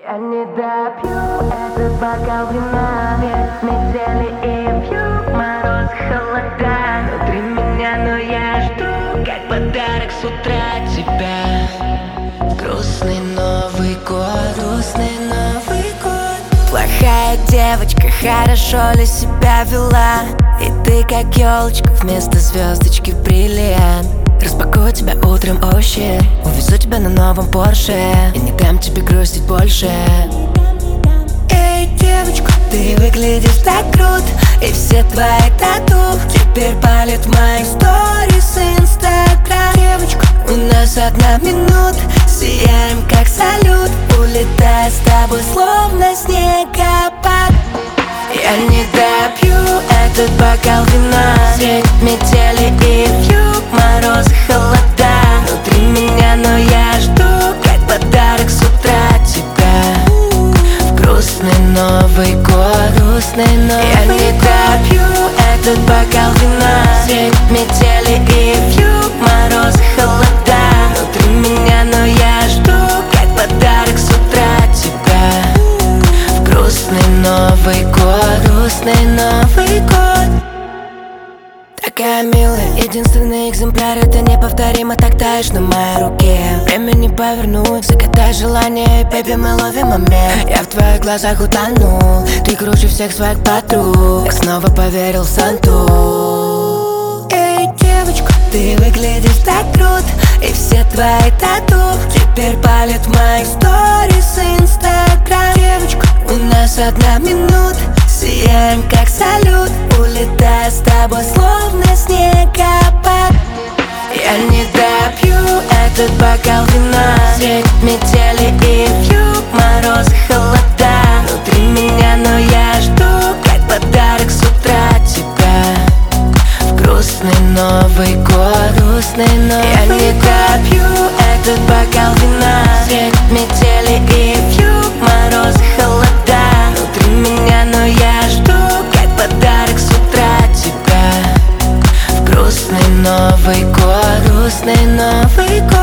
Я не допью этот бокал вина. Метели и пью мороз, холода внутри меня, но я жду, как подарок с утра тебя. Грустный Новый год, грустный Новый год. Плохая девочка, хорошо ли себя вела? И ты как елочка, вместо звездочки бриллиант. Распакую тебя утром, oh shit. Увезу тебя на новом Порше и не дам тебе грустить больше. Эй, девочка, ты выглядишь так круто, и все твои тату теперь палят в моих сторис Инстаграм. Девочка, у нас 1 минута, сияем как салют, улетая с тобой словно снегопад. Я не допью этот бокал вина. Средь метели и вьюг, мороз, холода внутри меня, но я жду, как подарок с утра тебя. В грустный Новый год, грустный Новый год. Я не допью этот бокал вина. Средь метели и вьюг, мороз, холода внутри меня, но я жду, как подарок с утра тебя. В грустный Новый год, грустный Новый год. Такая милая, единственный экземпляр, это неповторимо, так таешь на моей руке. Время не повернуть, загадай желание, baby, мы ловим момент. Я в твоих глазах утонул, ты круче всех своих подруг. Я снова поверил в Санту. Эй, девочка, ты выглядишь так круто, и все твои тату теперь палят в моих сторис Инстаграм. Девочка, у нас 1 минута, сияем как салют, улетая с тобой словно снегопад. Я не допью этот бокал вина. Средь метели и вьюг, мороз, холода внутри меня, но я жду, как подарок с утра тебя. В грустный Новый год, грустный Новый Я год. не допью этот бокал вина. Средь метели и вьюг, мороз, холода внутри меня, но я жду, как подарок с утра тебя. В грустный Новый год, грустный Новый год.